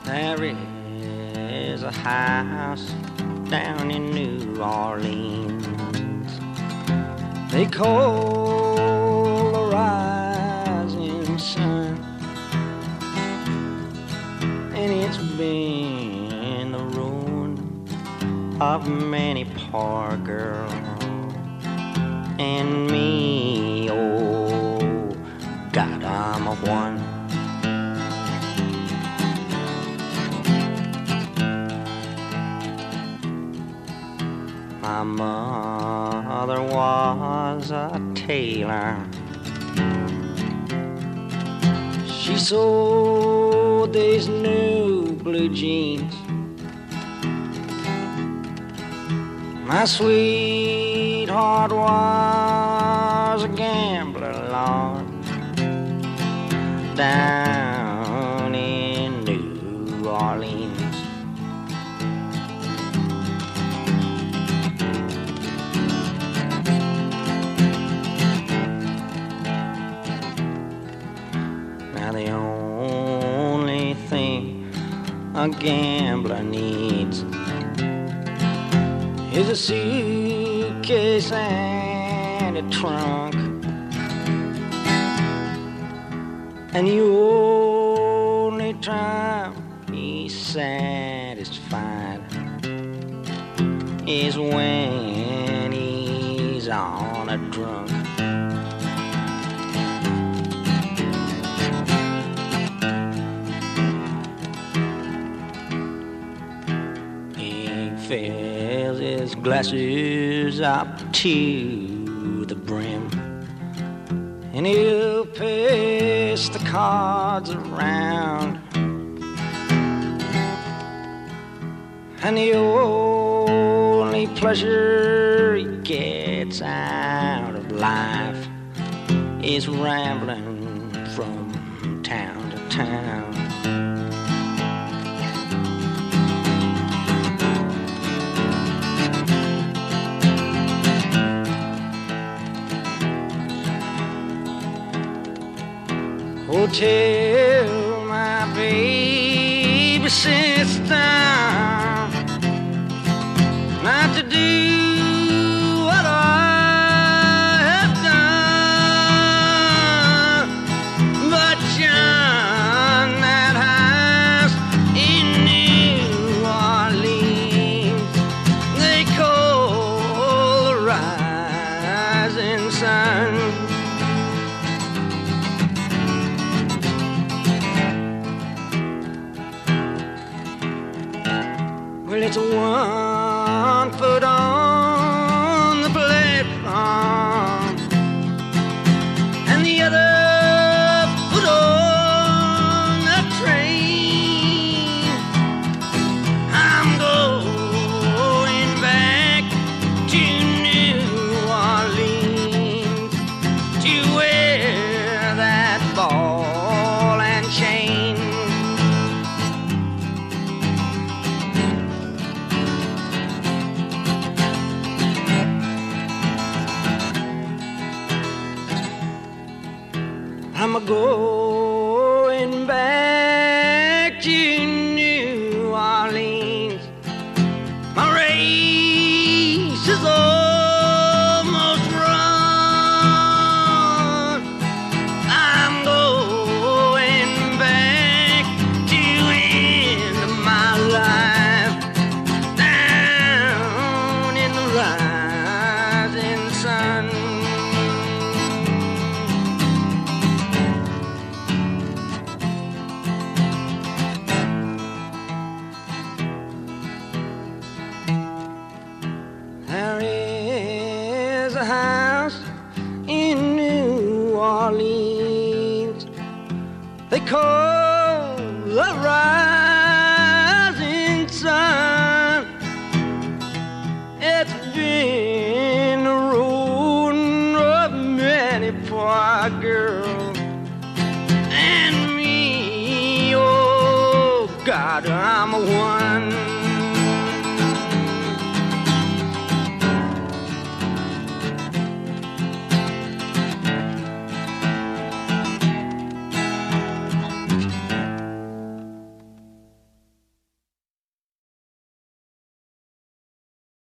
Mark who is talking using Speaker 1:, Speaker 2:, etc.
Speaker 1: There is a house down in New Orleans they call the rising sun, and it's been the ruin of many poor girls and me. Oh God, I'm a one. My mother was a tailor. She sewed these new blue jeans. My sweetheart was a gambler, Lord, down in New Orleans. The only thing a gambler needs is a suitcase and a trunk, and the only time he's satisfied is when he's on a drunk. Fills his glasses up to the brim, and he'll pass the cards around, and the only pleasure he gets out of life is rambling from town to town. Oh, tell my baby sister not to do what I have done, but John, that house in New Orleans they call the rising sun. Well, it's 1 foot on the platform and the other foot on the train. I'm going back to New Orleans to wear that ball and chain. I'm going back to New Orleans. My race is almost run. I'm going back to end my life down in the rising sun. There is a house in New Orleans they call the rising sun. It's been the ruin of many poor girls and me. Oh God, I'm a one.